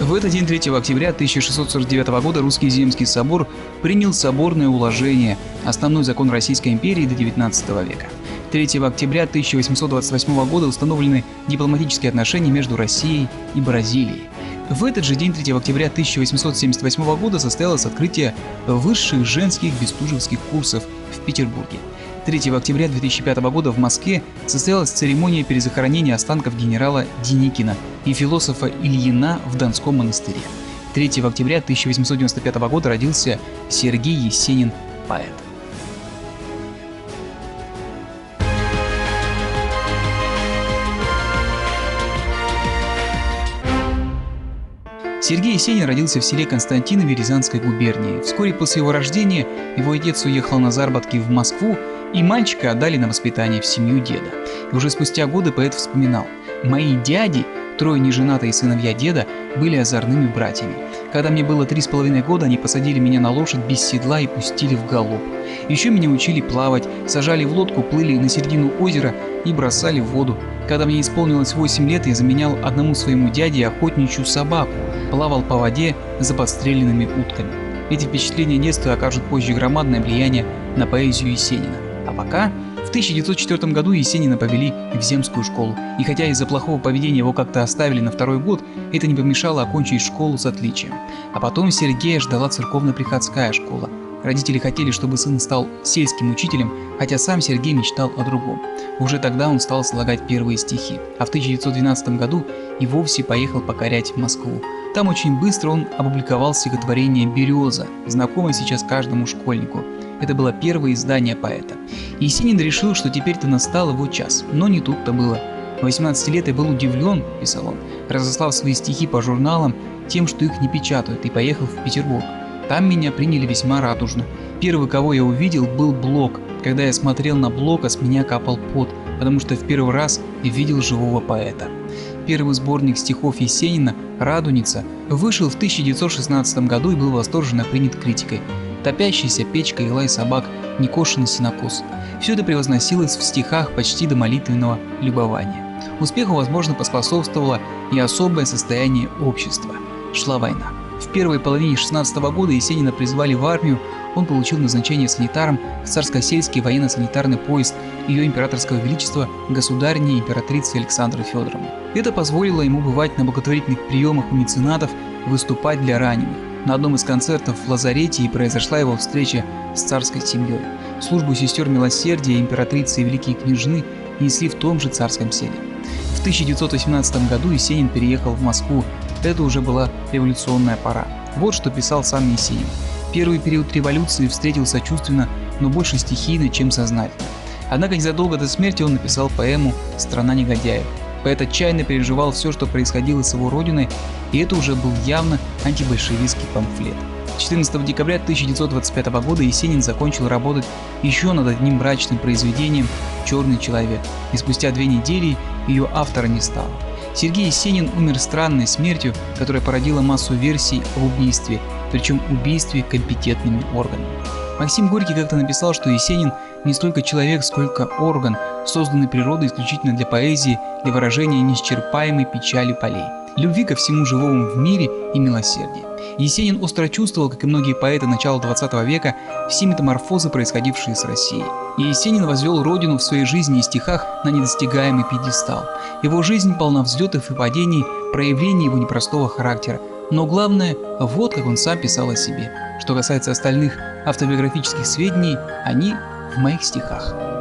В этот день 3 октября 1649 года Русский Земский собор принял соборное уложение, основной закон Российской империи до XIX века. 3 октября 1828 года установлены дипломатические отношения между Россией и Бразилией. В этот же день, 3 октября 1878 года, состоялось открытие высших женских бестужевских курсов в Петербурге. 3 октября 2005 года в Москве состоялась церемония перезахоронения останков генерала Деникина и философа Ильина в Донском монастыре. 3 октября 1895 года родился Сергей Есенин, поэт. Сергей Есенин родился в селе Константинове Рязанской губернии. Вскоре после его рождения его отец уехал на заработки в Москву, и мальчика отдали на воспитание в семью деда. И уже спустя годы поэт вспоминал: «Мои дяди, трое неженатые сыновья деда, были озорными братьями. Когда мне было 3,5 года, они посадили меня на лошадь без седла и пустили в галоп. Еще меня учили плавать, сажали в лодку, плыли на середину озера и бросали в воду. Когда мне исполнилось 8 лет, я заменял одному своему дяде охотничью собаку, плавал по воде за подстреленными утками». Эти впечатления детства окажут позже громадное влияние на поэзию Есенина. А пока в 1904 году Есенина повели в земскую школу, и хотя из-за плохого поведения его как-то оставили на второй год, это не помешало окончить школу с отличием. А потом Сергея ждала церковно-приходская школа. Родители хотели, чтобы сын стал сельским учителем, хотя сам Сергей мечтал о другом. Уже тогда он стал слагать первые стихи, а в 1912 году и вовсе поехал покорять Москву. Там очень быстро он опубликовал стихотворение «Береза», знакомое сейчас каждому школьнику. Это было первое издание поэта. Есенин решил, что теперь-то настал его час, но не тут-то было. В 18 лет я был удивлен, писал он, разослав свои стихи по журналам тем, что их не печатают, и поехал в Петербург. Там меня приняли весьма радужно. Первый, кого я увидел, был Блок. Когда я смотрел на Блока, с меня капал пот, потому что в первый раз видел живого поэта. Первый сборник стихов Есенина «Радуница» вышел в 1916 году и был восторженно принят критикой. Топящаяся печка и лай собак, некошенный сенокос. Все это превозносилось в стихах почти до молитвенного любования. Успеху, возможно, поспособствовало и особое состояние общества. Шла война. В первой половине 16 года Есенина призвали в армию, он получил назначение санитаром в Царско-сельский военно-санитарный поезд Ее Императорского Величества государыни императрицы Александры Федоровны. Это позволило ему бывать на благотворительных приемах у меценатов, выступать для раненых. На одном из концертов в лазарете и произошла его встреча с царской семьей. Службу сестер милосердия императрицы и великие княжны несли в том же царском селе. В 1918 году Есенин переехал в Москву. Это уже была революционная пора. Вот что писал сам Есенин. Первый период революции встретил сочувственно, но больше стихийно, чем сознательно. Однако незадолго до смерти он написал поэму «Страна негодяев». Поэт отчаянно переживал все, что происходило с его родиной, и это уже был явно антибольшевистский памфлет. 14 декабря 1925 года Есенин закончил работать еще над одним мрачным произведением «Черный человек», и спустя 2 недели ее автора не стало. Сергей Есенин умер странной смертью, которая породила массу версий об убийстве, причем убийстве компетентными органами. Максим Горький как-то написал, что Есенин не столько человек, сколько орган, созданный природой исключительно для поэзии, для выражения неисчерпаемой печали полей, любви ко всему живому в мире и милосердия. Есенин остро чувствовал, как и многие поэты начала 20 века, все метаморфозы, происходившие с Россией. И Есенин возвел родину в своей жизни и стихах на недостигаемый пьедестал. Его жизнь полна взлетов и падений, проявлений его непростого характера. Но главное, вот как он сам писал о себе. Что касается остальных автобиографических сведений, они в моих стихах.